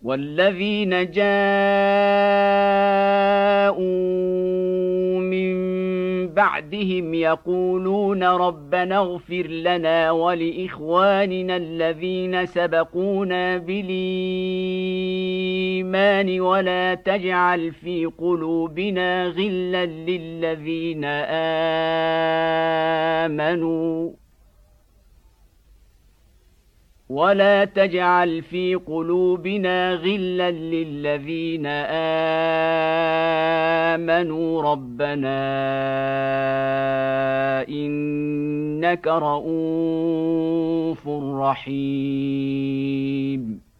والذين جاءوا من بعدهم يقولون ربنا اغفر لنا ولإخواننا الذين سبقونا بالإيمان ولا تجعل في قلوبنا غلا للذين آمنوا ربنا إنك رءوف رحيم.